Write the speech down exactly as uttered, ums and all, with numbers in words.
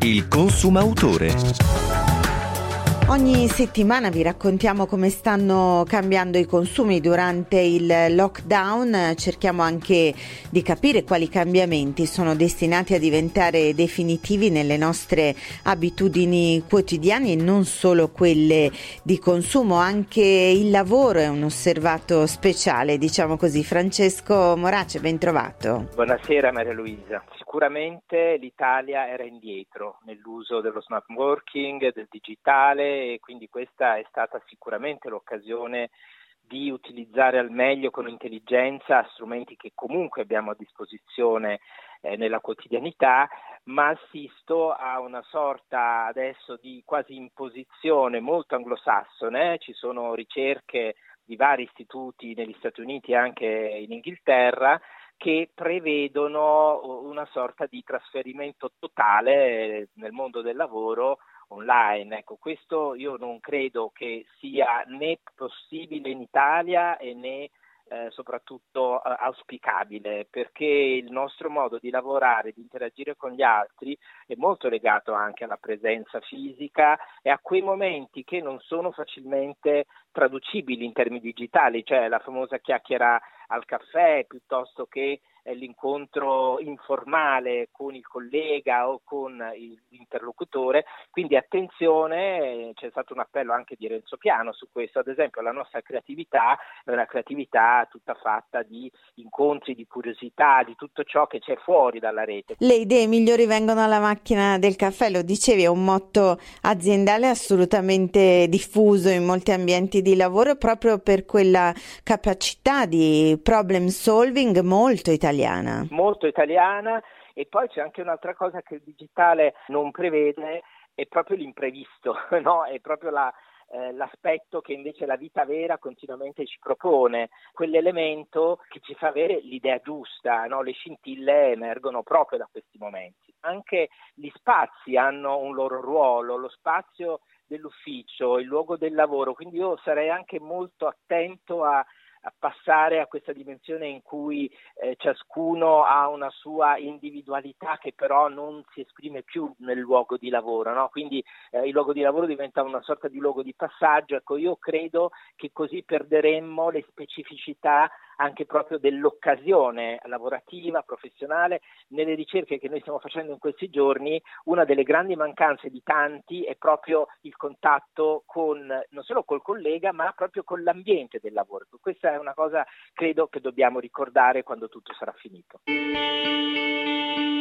Il consumautore. Ogni settimana vi raccontiamo come stanno cambiando i consumi durante il lockdown, cerchiamo anche di capire quali cambiamenti sono destinati a diventare definitivi nelle nostre abitudini quotidiane e non solo quelle di consumo, anche il lavoro è un osservato speciale, diciamo così. Francesco Morace, ben trovato. Buonasera Maria Luisa. Sicuramente l'Italia era indietro nell'uso dello smart working, del digitale, e quindi questa è stata sicuramente l'occasione di utilizzare al meglio con intelligenza strumenti che comunque abbiamo a disposizione eh, nella quotidianità, ma assisto a una sorta adesso di quasi imposizione molto anglosassone. Ci sono ricerche di vari istituti negli Stati Uniti e anche in Inghilterra che prevedono una sorta di trasferimento totale nel mondo del lavoro online. Ecco, questo io non credo che sia né possibile in Italia e né eh, soprattutto eh, auspicabile, perché il nostro modo di lavorare, di interagire con gli altri è molto legato anche alla presenza fisica e a quei momenti che non sono facilmente traducibili in termini digitali, cioè la famosa chiacchiera al caffè piuttosto che l'incontro informale con il collega o con l'interlocutore. Quindi attenzione, c'è stato un appello anche di Renzo Piano su questo. Ad esempio, la nostra creatività è una creatività tutta fatta di incontri, di curiosità, di tutto ciò che c'è fuori dalla rete. Le idee migliori vengono alla macchina del caffè, lo dicevi, è un motto aziendale assolutamente diffuso in molti ambienti di lavoro proprio per quella capacità di problem solving molto italiana. Molto italiana, e poi c'è anche un'altra cosa che il digitale non prevede, è proprio l'imprevisto, no? È proprio la, eh, l'aspetto che invece la vita vera continuamente ci propone, quell'elemento che ci fa avere l'idea giusta, no? Le scintille emergono proprio da questi momenti. Anche gli spazi hanno un loro ruolo, lo spazio dell'ufficio, il luogo del lavoro, quindi io sarei anche molto attento a a passare a questa dimensione in cui eh, ciascuno ha una sua individualità che però non si esprime più nel luogo di lavoro, no? Quindi eh, il luogo di lavoro diventa una sorta di luogo di passaggio. Ecco, io credo che così perderemmo le specificità anche proprio dell'occasione lavorativa, professionale. Nelle ricerche che noi stiamo facendo in questi giorni, una delle grandi mancanze di tanti è proprio il contatto con, non solo col collega, ma proprio con l'ambiente del lavoro. Questa è una cosa, credo, che dobbiamo ricordare quando tutto sarà finito.